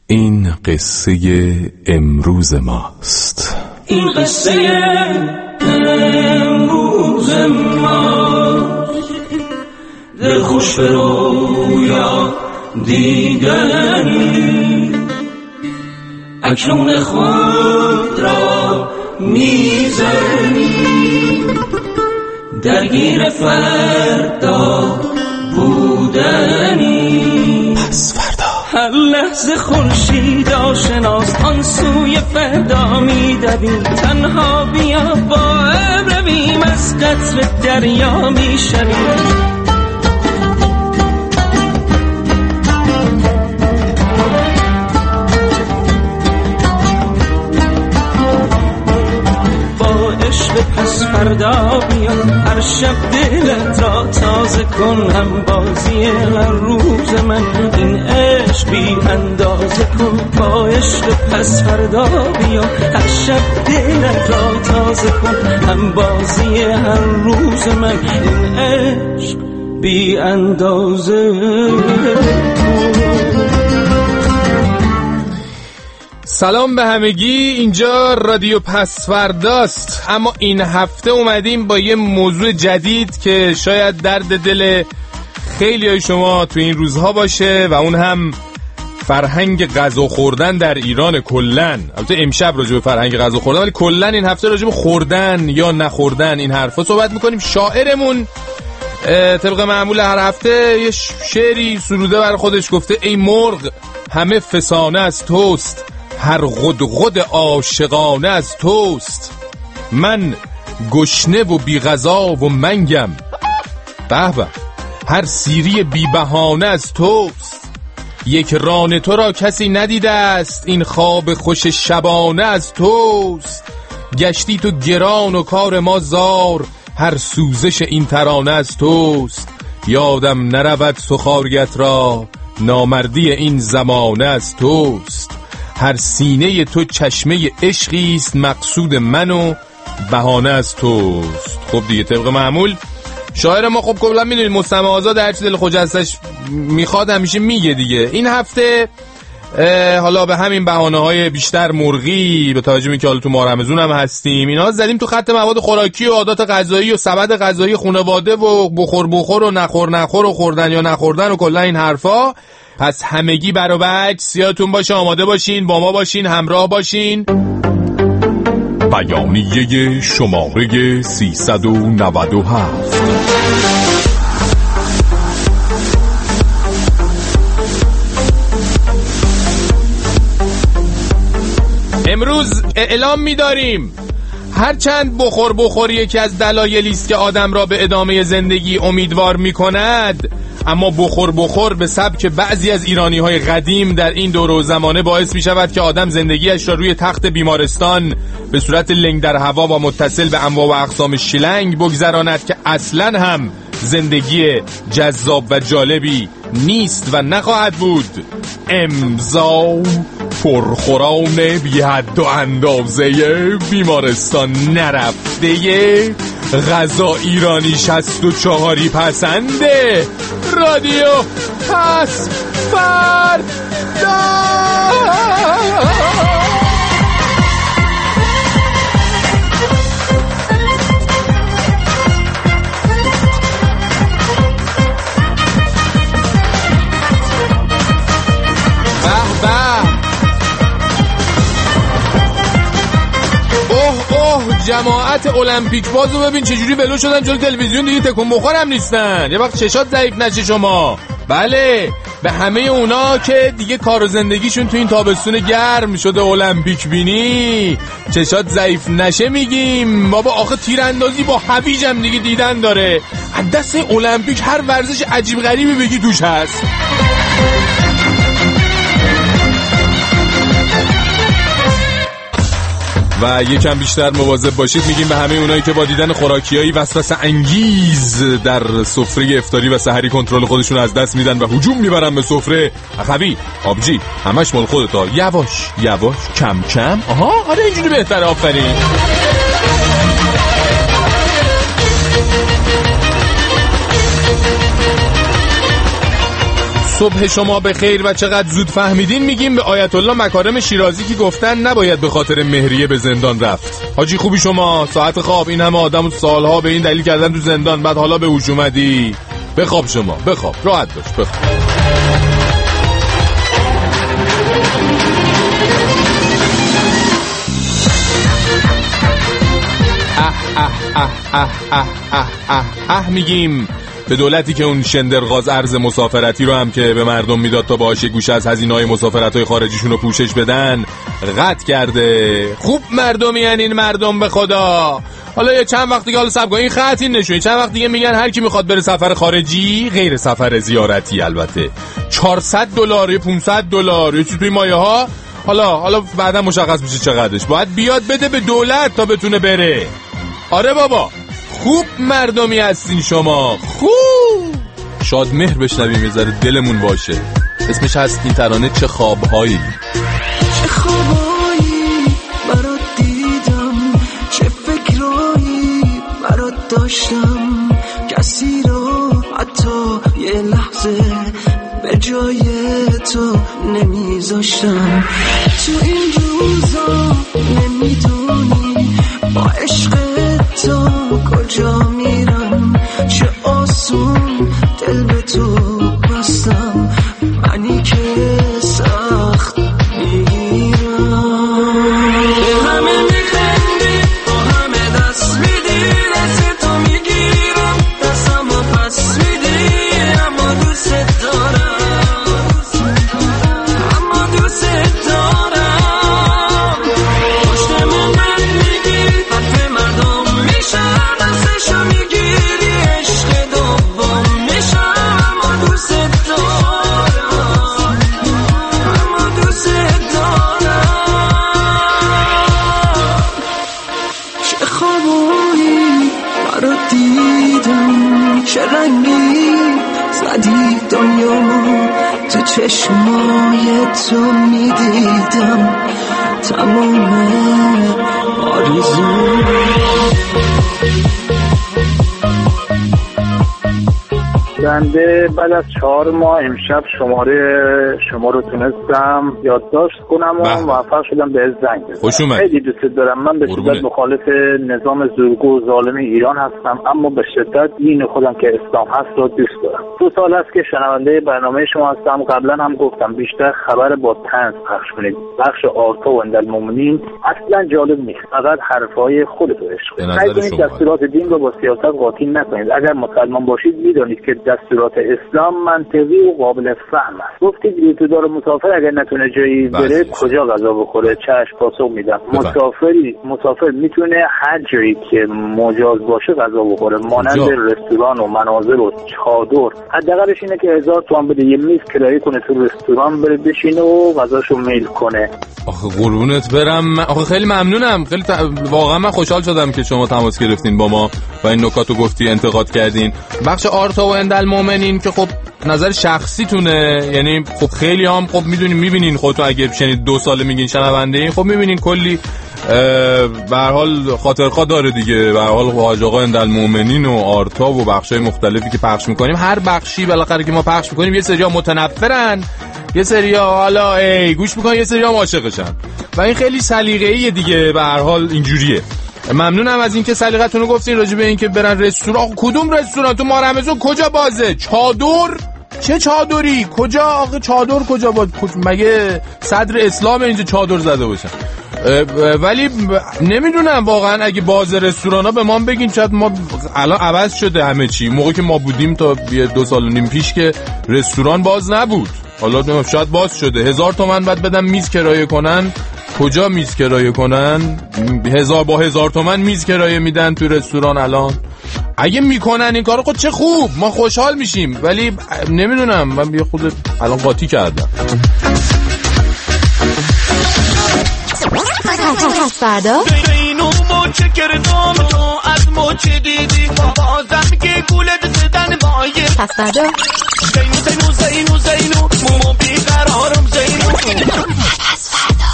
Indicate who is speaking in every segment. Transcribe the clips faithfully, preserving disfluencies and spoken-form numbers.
Speaker 1: این قصه امروز ماست.
Speaker 2: این قصه امروز ماست. دل خوش به رویا دیدنی، اکنون خود را میزنی، درگیر فردا بودنی.
Speaker 1: پس فردا
Speaker 2: هر لحظه خورشید آشناس، آن سوی فردا میدویم. تنها بیا با ابر رویم، از قطر دریا میشویم. پس فردا بیا، هر شب دلت را تازه کن. هم بازی هر روز من، این عشق بی اندازه کن. با عشق پس فردا بیا، هر شب دلت را تازه کن. هم بازی هر روز من، این عشق بی اندازه کن.
Speaker 3: سلام به همگی، اینجا رادیو پسفرداست. اما این هفته اومدیم با یه موضوع جدید که شاید درد دل خیلی های شما تو این روزها باشه و اون هم فرهنگ غذا خوردن در ایران کلن. البته امشب راجع به فرهنگ غذا خوردن، ولی کلن این هفته راجع به خوردن یا نخوردن این حرفا صحبت میکنیم. شاعرمون طبق معمول هر هفته یه شعری سروده بر خودش گفته: ای مرغ همه فسانه از توست، هر غدغد عاشقانه از توست. من گشنه و بی غذا و منگم، به به هر سیری بی بهانه از توست. یک ران تو را کسی ندیده است، این خواب خوش شبانه از توست. گشتی تو گران و کار ما زار، هر سوزش این ترانه از توست. یادم نرود سخاریت را، نامردی این زمانه از توست. هر سینه تو چشمه عشقیست، مقصود من و بهانه از توست. خب دیگه طبق معمول شاعر ما خب کلا میدونید مستمع آزاد، هرچی دل خجستش میخواد همیشه میگه دیگه. این هفته حالا به همین بهانه های بیشتر مرغی، به توجه اینکه حالا تو ماه رمضان هم هستیم، اینا زدیم تو خط مواد خوراکی و عادات غذایی و سبد غذایی خانواده و بخور بخور و نخور نخور و خوردن یا نخوردن و کلا این حرفا. پس همگی برا بچ سیاتون باشه، آماده باشین، با ما باشین، همراه باشین.
Speaker 1: بیانیه شماره سیصد و نود و هفت.
Speaker 3: امروز اعلام می‌داریم هرچند بخور بخور یکی از دلایلی است که آدم را به ادامه زندگی امیدوار می‌کند، اما بخور بخور به سبک بعضی از ایرانی‌های قدیم در این دور و زمانه باعث می‌شود که آدم زندگیش را روی تخت بیمارستان به صورت لنگ در هوا و متصل به انواع و اقسام شلنگ بگذراند که اصلاً هم زندگی جذاب و جالبی نیست و نخواهد بود. امضا پرخوران بی حد و اندازه بیمارستان نرفته غذا ایرانی شصت و چهاری پسنده رادیو پس فردا. جماعت المپیک بازو ببین چجوری ولو شدن جلوی تلویزیون، دیگه تکون بخورم نیستن. یه وقت چشات ضعیف نشه شما. بله به همه اونا که دیگه کار و زندگیشون تو این تابستون گرم شده المپیک بینی چشات ضعیف نشه میگیم بابا. آخه تیراندازی با هویج هم دیگه دیدن داره. از دست المپیک هر ورزش عجیب غریبی بگی توش هست. و یکم بیشتر مواظب باشید میگیم به همه اونایی که با دیدن خوراکیایی وسوسه انگیز در سفره افطاری و سحری کنترل خودشون از دست میدن و هجوم میبرن به سفره. اخوی آبجی همش مال خودتا، یواش یواش کم کم. آها آره اینجوری بهتره. آفرین. صبح شما به خیر و چقدر زود فهمیدین میگیم به آیت الله مکارم شیرازی که گفتن نباید به خاطر مهریه به زندان رفت. حاجی خوبی شما، ساعت خواب، این همه آدم سالها به این دلیل کردن تو زندان، بعد حالا به هوش اومدی. بخواب شما، بخواب، راحت باش، بخواب. اه اه اه اه اه اه اه اه میگیم به دولتی که اون شندرغاز ارز مسافرتی رو هم که به مردم میداد تا باهاش یه گوشه از هزینه‌های مسافرت‌های خارجیشون رو پوشش بدن قطع کرده. خوب مردمی یعنی این مردم به خدا. حالا یه چند وقت دیگه حالا صبر کن این خط این نشون، چند وقت دیگه میگن هر کی میخواد بره سفر خارجی، غیر سفر زیارتی البته، چهارصد دلار، پانصد دلار یه چیز توی مایه ها. حالا حالا بعدا مشخص میشه چقدرش باید بیاد بده به دولت تا بتونه بره. آره بابا خوب مردمی هستین شما، خوب. شادمهر بشنویم یه ذره دلمون باشه. اسمش هست این ترانه چه خوابهایی.
Speaker 2: چه خوابهایی برات دیدم، چه فکرایی برات داشتم، کسی رو حتی یه لحظه به جای تو نمیذاشتم. تو این روزا نمیدونی با عشق تو کجا میرم، چه آسون دل به تو بستم، منی که سخت میگیرم. به همه میخندی، با همه دست میدی، دست تو میگیرم، دستم رو پس میدی، اما دوست دارم، اما دوست دارم. پشت من میگی حرف مردم میشم، دستشو میگیری عشق دوم میشم، اما دوست دارم، اما دوست دارم. چه خوابایی برات دیدم، چه رنگی زدی دنیا، تو چشمای تو میدیدم تمام آرزو.
Speaker 4: بنده بعد از چهار ماه امشب شماره شما رو تونستم یادداشت کنم و موفق شدم به زنگ بزنم. خیلی دوست دارم. من به شدت مخالف نظام زورگو و ظالم ایران هستم، اما به شدت دین خودم که اسلام هست رو دوست دارم. دو سال است که شنونده برنامه شما هستم. قبلا هم گفتم بیشتر خبر با طنز پخش کنید. بخش آرتا و اندالمومنین اصلا جالب نیست، فقط حرفای خودتون عشق. سعی کنید دستورات دین رو با سیاست قاطی نکنید. اگر مسلمان باشید میدونید که دستورات اسلام منطقی و قابل فهم است. گفتید یوتیوبر مسافر اگر نتونه جایی بره کجا غذا بخوره؟ چشم پاسخ میدم. مسافری مسافر میتونه هر جایی که مجاز باشه غذا بخوره، مانند رستوران و مناظر و چادر. حداقلش اینه که هزار تومان بده یه میز کرایه کنه تو رستوران بره بشینه و غذاشو میل کنه.
Speaker 3: آخه قربونت برم. آخه خیلی ممنونم. خیلی ت... واقعا من خوشحال شدم که شما تماس گرفتین با ما و این نکاتو گفتی، انتقاد کردین. بخش آرتا و اندالمومنین که خب نظر شخصی تونه، یعنی خب خیلی هم خب میدونین میبینین خودتون اگه شنید دو ساله میگین شنونده این، خب میبینین کلی به هر حال خاطرخواه داره دیگه. به هر حال حاج آقا اندالمومنین و آرتا و بخشای مختلفی که پخش میکنیم، هر بخشی بالاخره که ما پخش میکنیم یه سریا متنفرن، یه سریا حالا ای گوش میکنن، یه سریا عاشقشن و این خیلی سلیقه‌ایه دیگه. به هر حال اینجوریه. ممنونم از اینکه سلیقتون رو گفتین راجع به اینکه برن رستوران. کدوم رستوران تو مارمزون کجا بازه؟ چادر؟ چه چادری؟ کجا آقا چادر کجا باز؟ مگه صدر اسلام اینجا چادر زده باشن؟ ولی نمیدونم واقعا اگه باز رستورانا به ما بگین، شاید ما الان عوض شده همه چی. موقعی که ما بودیم تا دو سال و نیم پیش که رستوران باز نبود، حالا شاید باز شده. هزار تومن بعد بدم میز کرایه کنن. کجا میز کرایه کنن؟ هزار با هزار تومن میز کرایه میدن تو رستوران الان. اگه میکنن این کارو خود چه خوب، ما خوشحال میشیم. ولی نمیدونم، من یه خود الان قاطی کردم.
Speaker 5: پس فردا
Speaker 2: اینو موچه کردم تو از موچه دیدی بازم که گولت زدن بایه.
Speaker 5: پس فردا
Speaker 2: زینو زینو زینو زینو مومو بیقرارم زینو.
Speaker 5: پس فردا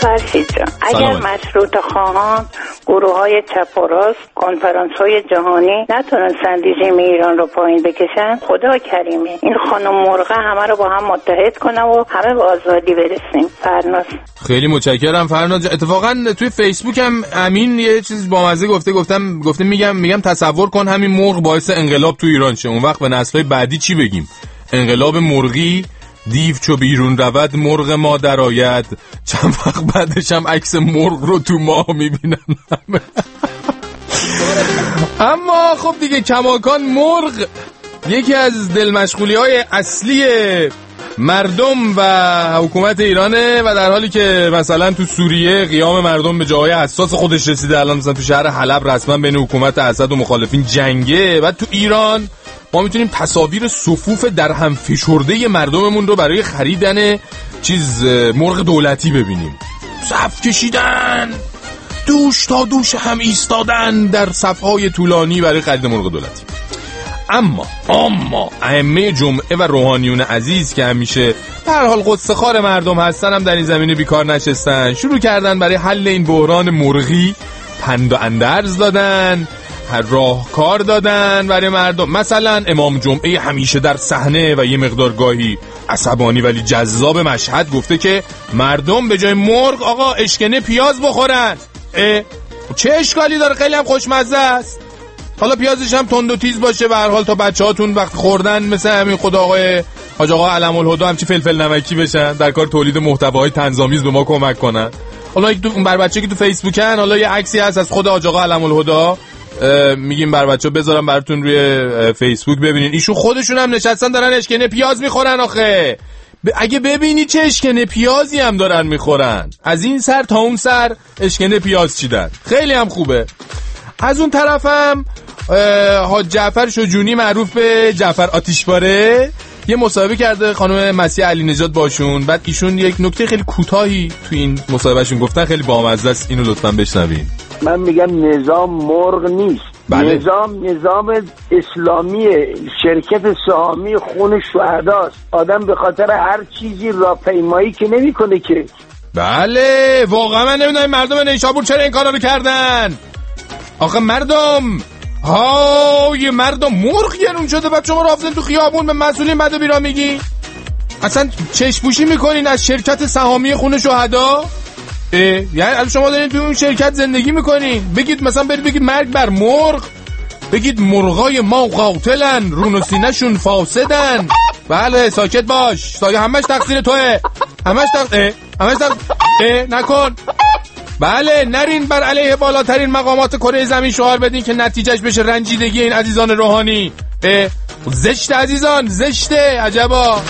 Speaker 6: فرشید جان، اگر مشروط خواهان گروه های چپ و راست کنفرانس های جهانی نتونستن رژیم ایران رو پایین بکشن، خدا کریمی این خانم مرغه همه رو با هم متحد کنه و همه به آزادی برسیم. فرناز.
Speaker 3: خیلی متشکرم فرناز. اتفاقا توی فیسبوک هم امین یه چیز بامزه گفته، گفتم گفته میگم میگم تصور کن همین مرغ باعث انقلاب تو ایران شه، اون وقت به نسل‌های بعدی چی بگیم؟ انقلاب مرغی، دیو چو بیرون رود مرغ ما در آید، چند وقت بعدش هم عکس مرغ رو تو ماه میبینن. اما خب دیگه کماکان مرغ یکی از دلمشغولی های اصلی مردم و حکومت ایرانه و در حالی که مثلا تو سوریه قیام مردم به جاهای حساس خودش رسیده، الان مثلا تو شهر حلب رسما بین حکومت اسد و مخالفین جنگه، و تو ایران ما میتونیم تصاویر صفوف در هم فشرده مردممون رو برای خریدن چیز مرغ دولتی ببینیم. صف کشیدن، دوش تا دوش هم ایستادن در صفهای طولانی برای خرید مرغ دولتی. اما اما ائمه جمعه و روحانیون عزیز که همیشه به هر حال قصه خار مردم هستن هم در این زمینه بیکار نشستن، شروع کردن برای حل این بحران مرغی پند و اندرز دادن، هر راهکار دادن برای مردم. مثلا امام جمعه همیشه در صحنه و یه مقدار گاهی عصبانی ولی جذاب مشهد گفته که مردم به جای مرغ آقا اشکنه پیاز بخورن. اه چه اشکالی داره؟ خیلی هم خوشمزه است. حالا پیازش هم تند و تیز باشه به هر حال تا بچه‌هاتون وقت خوردن مثل همین خدا آقای حاج آقا علم الهدی همچی فلفل نمکی بشن، در کار تولید محتواهای طنزآمیز به ما کمک کنن. حالا یک دو بر بچه که تو فیسبوکن، حالا یه عکسی هست از خود حاج آقا علم الهدی، میگیم بر بچه‌ها بذارم براتون روی فیسبوک ببینین. ایشون خودشون هم نشستن دارن اشکنه پیاز میخورن. آخه ب... اگه ببینی چه اشکنه پیازی هم دارن میخورن، از این سر تا اون سر اشکنه پیاز چیدن، خیلی هم خوبه. از اون طرفم حاج جعفر شجونی معروف به جعفر آتیشباره یه مصاحبه کرده خانم مسیح علی نژاد باشون، بعد ایشون یک نکته خیلی کوتاهی تو این مصاحبهشون گفتن، خیلی بامزه است، اینو لطفاً بشنوین.
Speaker 7: من میگم نظام مرغ نیست. بله. نظام نظام اسلامی، شرکت سهامی خون شهداست. آدم به خاطر هر چیزی راهپیمایی که نمیکنه که.
Speaker 3: بله واقعا من نمیدونم مردم نیشابور چرا این کارا رو کردن. آخه مردم های مردم مرغ گرون شده، بعد شما رفتن تو خیابون به مسئولین بد و بیرا میگی؟ اصلا چشم‌پوشی میکنین از شرکت سهامی خون شهدا؟ یعنی شما دارین تو اون شرکت زندگی میکنین، بگید مثلا برید بگید مرگ بر مرغ، بگید مرغای ما قاتلن رون و سینه‌شون فاسدن. بله ساکت باش، سایه همش تقصیر توه، همش تقصیر همش تقصیر نکن. بله نرین بر علیه بالاترین مقامات کره زمین شعار بدین که نتیجهش بشه رنجیدگی این عزیزان روحانی. زشته عزیزان، زشته. عجبا.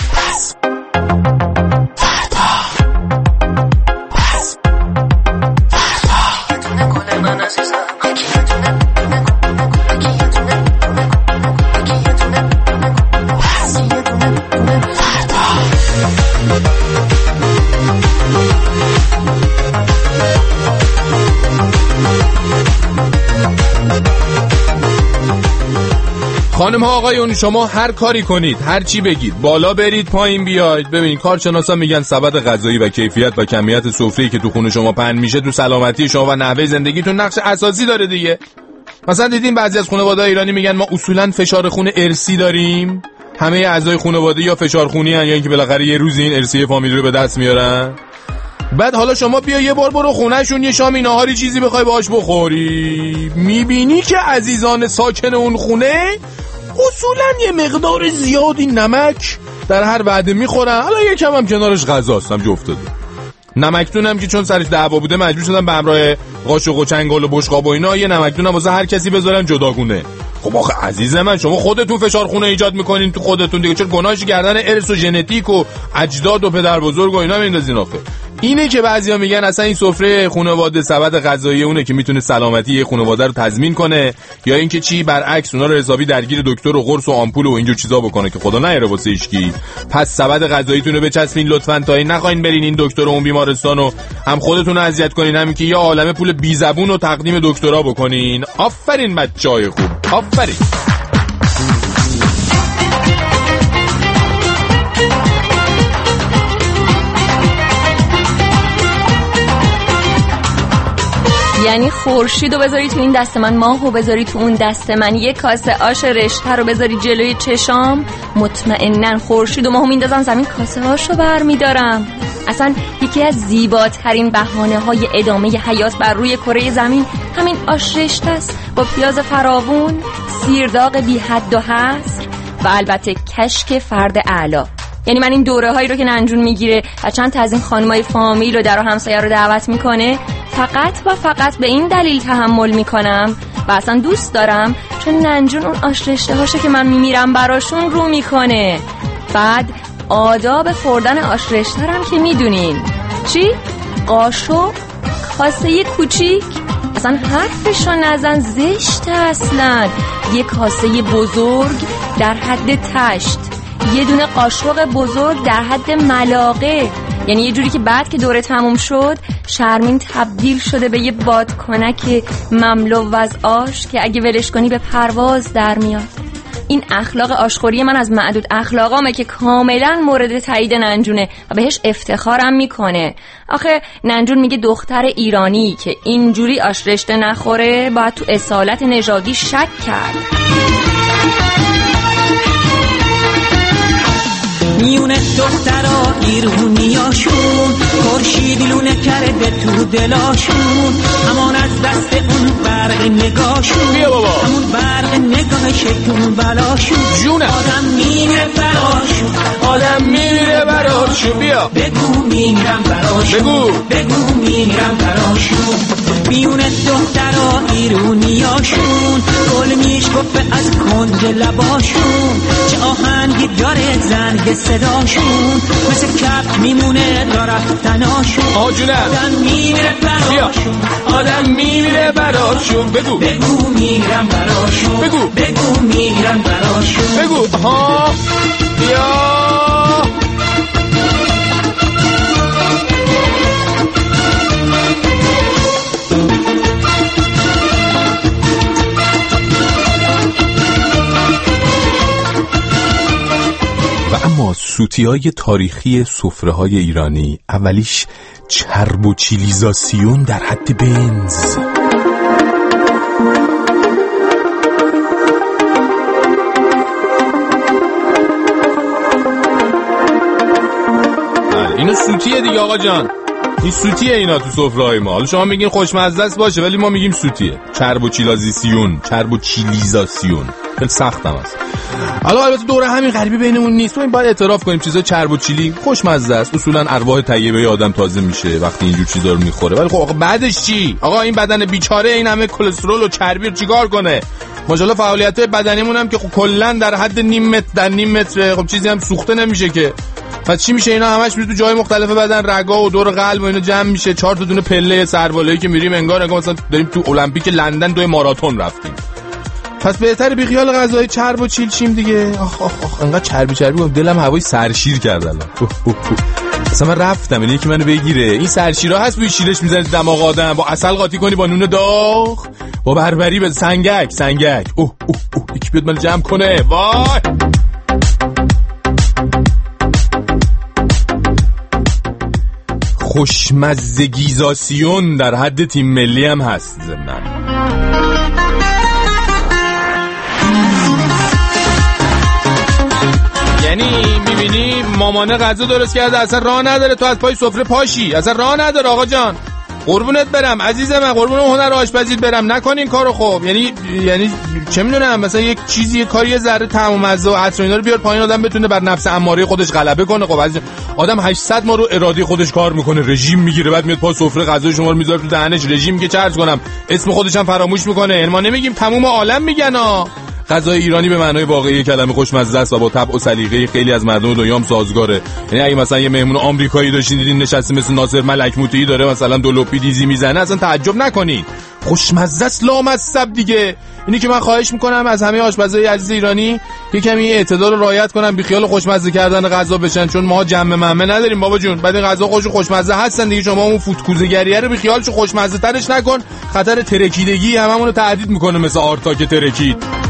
Speaker 3: خانم ها آقایون، شما هر کاری کنید، هر چی بگید، بالا برید پایین بیاید، ببینید کارشناسا میگن سبد غذایی و کیفیت و کمیت سفره‌ای که تو خونه شما پهن میشه تو سلامتی شما و نحوه زندگیتون نقش اساسی داره دیگه. مثلا دیدین بعضی از خانواده‌های ایرانی میگن ما اصولا فشار خون ارثی داریم، همه اعضای خانواده یا فشار خونی ان یا اینکه بالاخره یه روز این ارثی فامیلی رو به دست میارن. بعد حالا شما بیا یه بار برو خونه‌شون یه شامی ناهاری چیزی بخوای باهاش بخوری، میبینی که عزیزان ساکن اون خونه اصولا یه مقدار زیادی نمک در هر وعده میخورن. حالا یکم هم کنارش غذاست هم جفت داده. نمکتون هم که چون سرش دعوا بوده مجبور شدن به همراه قاشق و چنگال و بشقاب و اینا یه نمکتون هم واسه هر کسی بذارن جداگونه. خب آخه عزیز من شما خودتون فشار خونه ایجاد میکنین تو خودتون دیگه، چرا گناهش گردن ارث و ژنتیک و اجداد و پدر بزرگ و اینا میندازین؟ آخه اینه که بعضیا میگن اصلا این سفره خانواده سبد غذایی اونه که میتونه سلامتی یه خانواده رو تضمین کنه، یا اینکه چی برعکس اونا رو حسابی درگیر دکتر و قرص و آمپول و اینجور چیزا بکنه که خدا نهره واسه هیچکی. پس سبد غذاییتون رو بچسبین لطفاً تا این نخواین برین این دکتر و اون بیمارستان و هم خودتون رو اذیت کنین، همین که یه عالمه پول بی زبون و تقدیم دکترا بکنین. آفرین بچهای خوب، آفرین.
Speaker 8: یعنی خورشیدو بذاری تو این دست من، ماهو بذاری تو اون دست من، یک کاسه آش رشته رو بذاری جلوی چشام، مطمئناً خورشید و ماهو میندازن زمین، کاسه هاشو برمیدارم. اصلا یکی از زیباترین بهانه‌های ادامه حیات بر روی کره زمین همین آش رشته است، با پیاز فراوون، سیرداغ بی حد و حصر و البته کشک فرد اعلی. یعنی من این دوره هایی رو که ننجون میگیره و چند تا از این خانمای فامیل و در و همسایه رو دعوت میکنه فقط و فقط به این دلیل تحمل میکنم و اصلا دوست دارم چون ننجون اون آش رشته هاشو که من میمیرم براشون رو میکنه. بعد آداب خوردن آش رشته هم که میدونین، چی؟ قاشق، کاسه کوچیک، اصلا حرفشو نزن، زشت اصلا. یه کاسه بزرگ در حد تشت، یه دونه قاشق بزرگ در حد ملاقه. یعنی یه جوری که بعد که دوره تموم شد شرمین تبدیل شده به یه بادکنک مملو از آش که اگه ولش کنی به پرواز در میاد. این اخلاق آشخوری من از معدود اخلاقامه که کاملا مورد تایید ننجونه و بهش افتخارم میکنه. آخه ننجون میگه دختر ایرانی که اینجوری آش رشته نخوره باید تو اصالت نژادی شک کرد.
Speaker 2: میونه دخترا ایرونیاشون خورشید لونه کرده تو دلاشون، همان از دست اون برق نگاشون، همون برق نگاه شکون بلاشون، جونه آدم میره براشون،
Speaker 3: آدم میره براشون. بیا
Speaker 2: بگو میرم براشون، بگو بگو میرم براشون. میونه دخترا ایرونیاشون گل میشکفه از کنج لباشون، چه آهنگی داره زنگ صداشون، مثل کپ میمونه را رفتناشون.
Speaker 3: آجونه
Speaker 2: آدم میمیره براشون،
Speaker 3: آدم میمیره براشون. بگو
Speaker 2: بگو میرم براشون،
Speaker 3: بگو
Speaker 2: بگو میرم براشون.
Speaker 3: بگو ها بیا و اما سوتی‌های تاریخی سفره‌های ایرانی اولیش چرب و چیلیزاسیون در حد بنز. اینو سوتیه دیگه آقا جان، این سوتیه اینا تو سفره‌های ما. حالا شما میگین خوشمزه است باشه ولی ما میگیم سوتیه. چرب و چیلیزاسیون، چرب و چیلیزاسیون خیلی سختم است. حالا البته دوره همین غریبی بینمون نیست، ما این باید اعتراف کنیم چیزا چرب و چیلی خوشمزه است. اصولا ارواح طیبه آدم تازه میشه وقتی اینجور چیزا رو میخوره. ولی خب آقا بعدش چی؟ آقا این بدن بیچاره این همه کلسترول و چربی رو چیکار کنه؟ ماشاءالله فعالیت بدنیمون هم که خب کلا در حد نیم متر در نیم متر، خب چیزی هم سوخته نمیشه که. پس چی میشه؟ اینا همش میره تو جای مختلف بدن، رگا و دور قلب و اینا جمع میشه. چهار تا دونه پله سربالایی که میریم انگار انگار مثلا داریم تو المپیک لندن دو ماراتون رفتیم. پس بهتره بی خیال غذای چرب و چیل شیم دیگه. آخ آخ آخ انقدر چربی چربی دلم هوای سرشیر کرد الان. اصلا من رفتم این یکی منو بگیره. این سرشیرا هست بوی شیرش میزنی دماغ آدم، با عسل قاطی کنی با نون داغ، با بربری به سنگک سنگک. اوه اوه اوه یکی بیاد من جمع کنه. وای خوشمزگیزاسیون در حد تیم ملی هم هست زمین. یعنی میبینی مامانه غذا درست کرده اصلا راه نداره تو از پای سفره پاشی، اصلا راه نداره آقا جان. قربونت برم عزیزم، قربون هنر آشپزیت برم، نکن این کارو. خب یعنی یعنی چه میدونم مثلا یک چیزی یک کاری یه ذره طعم و مزه و عطر اینا رو بیار پایین، آدم بتونه بر نفس اماره خودش غلبه کنه. خب عزیزم آدم هشتصد ما رو اراده خودش کار میکنه، رژیم میگیره، بعد میاد پای سفره غذای شما رو میذاره تو دهنش، رژیم میگه چرز کنم، اسم خودش هم فراموش میکنه. یعنی ما نمیگیم تموم عالم میگن ها. غذای ایرانی به معنای واقعی کلمه خوشمزه است و با طبع و سلیقه خیلی از مردم دنیا هم سازگاره. یعنی اگه مثلا یه مهمون آمریکایی داشتین دیدین نشسته مثل ناصر ملک موطیی داره مثلا دو لپی دیزی میزنه، اصلا تعجب نکنین. خوشمزه است لامصب دیگه. اینی که من خواهش میکنم از همه آشپزای عزیز ایرانی یه کمی اعتدال رو رعایت کنن، بی خیال خوشمزه کردن غذا بشن، چون ما جمع ممه نداریم بابا جون. بعد این غذا خوش خوشمزه هستن دیگه، شما اون فوتکوزگریه رو بی خیال شو خوشمزه ترش نکن، خطر ترکیدگی هممون رو تهدید میکنه مثل آرتا که ترکید.